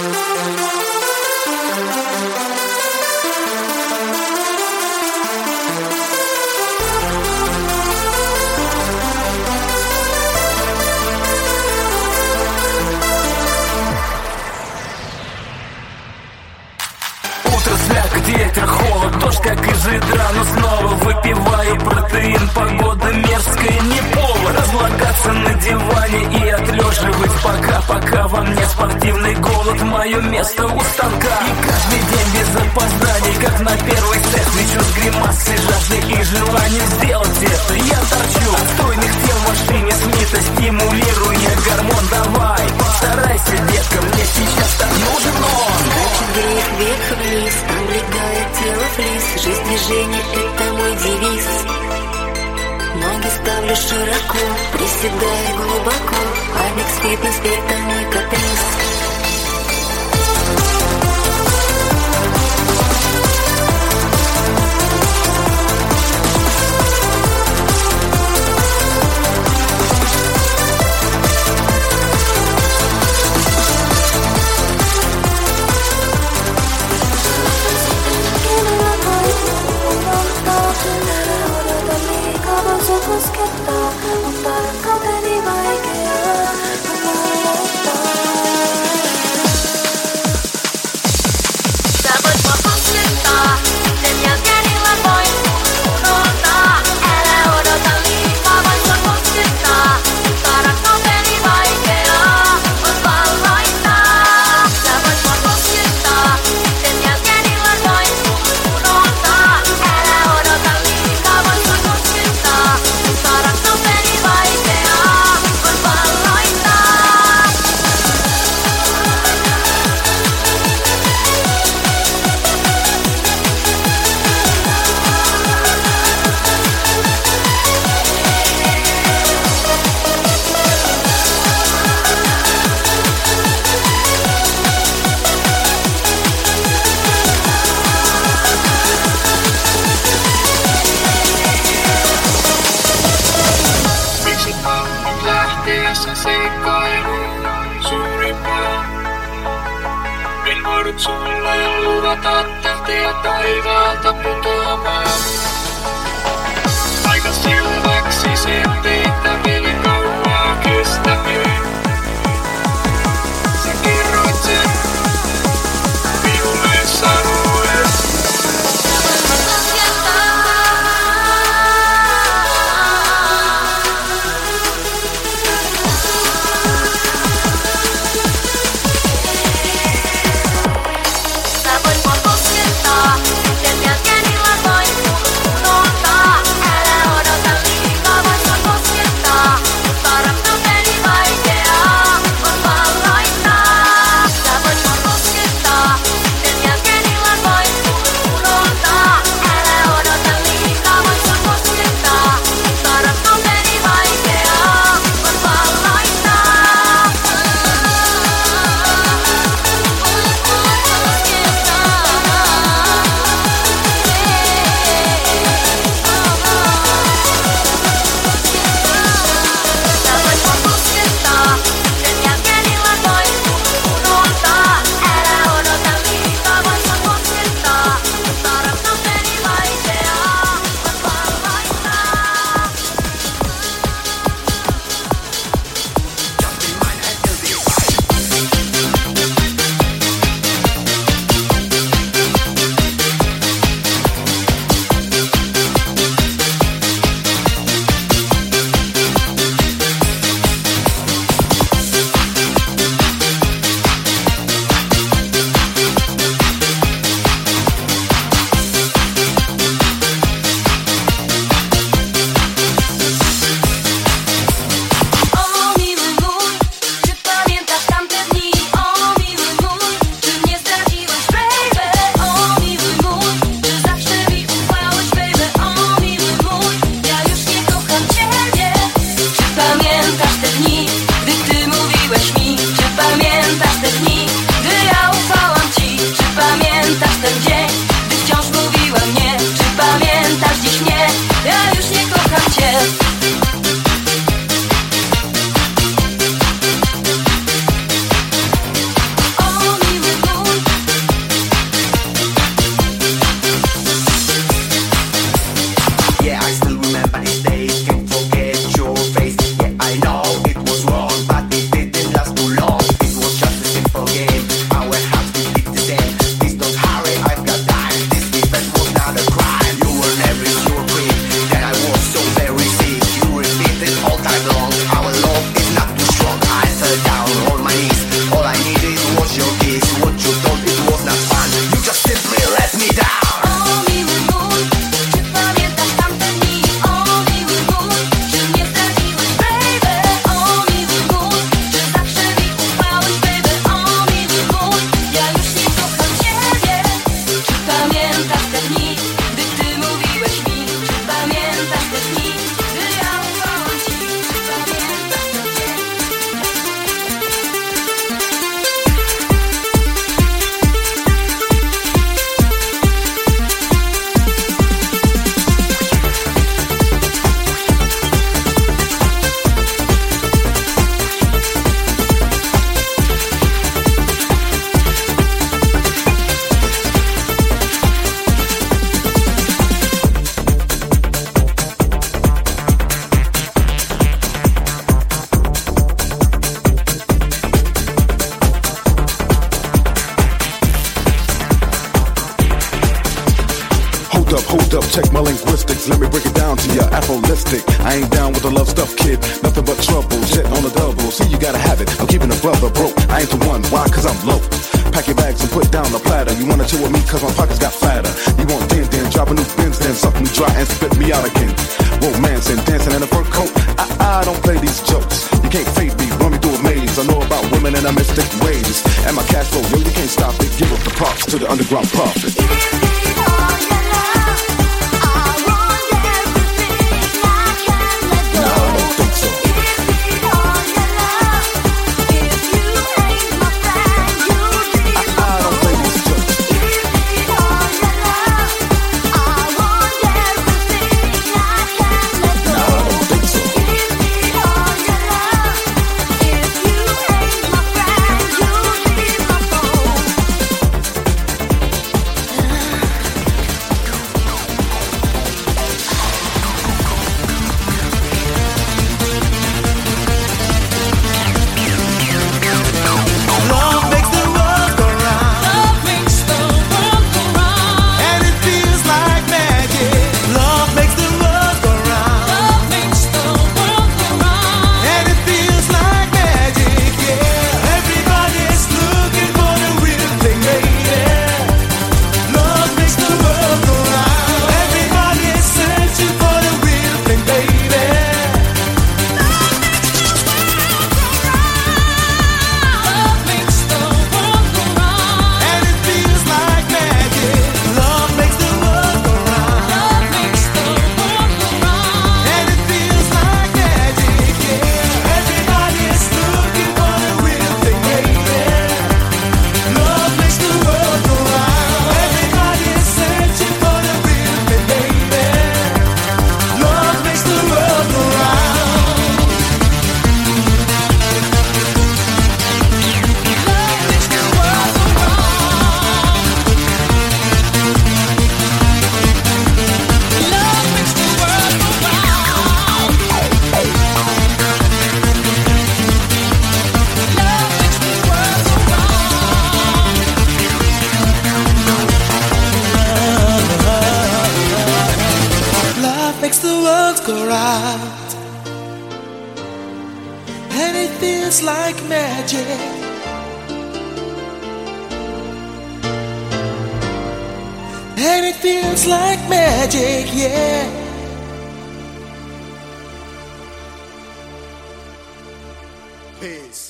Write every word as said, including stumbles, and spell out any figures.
Ветер, холод, дождь, как из ведра. Но снова выпиваю протеин. Погода мерзкая, не повод разлагаться на диване и отлеживать пока, пока во мне спортивный голод. Мое место у станка. И каждый день без опозданий, как на первый сет, лечу с гримасой жажды и желанием сделать это. Я торчу от стройных тел в машине Смита, стимулируя гормон. Давай, старайся, детка, мне сейчас так нужен он. Грех вверх-вниз, облегает тело флис. Жизнь движения — это мой девиз. Ноги ставлю широко, приседаю глубоко. Алекс фитнес — это мой каприз. Sulle luvata tähtiä taivaalta putoamaan. Aika selväksi sen teitä vielä kauaa kestäköön. Sä kerroit sen minulle sanoen. Sen jälkeen illan voin unohtaa. Älä odota liikaa, voit sua koskettaa. up, hold up, check my linguistics. Let me break it down to ya, Afrolistic. I ain't down with the love stuff, kid. Nothing but trouble, shit on the double. See, you gotta have it, I'm keeping a brother broke. I ain't the one, why? Cause I'm low. Pack your bags and put down the platter. You wanna chill with me cause my pockets got fatter. You want din din, drop a new Benz, then something dry and spit me out again. Romance and dancing in a fur coat. I, I don't play these jokes. You can't fade me, run me through a maze. I know about women and I mystic ways. And my cash flow, yo, you can't stop it. Give up the props to the underground prophet. Makes the world go round, and it feels like magic. And it feels like magic, yeah. Peace.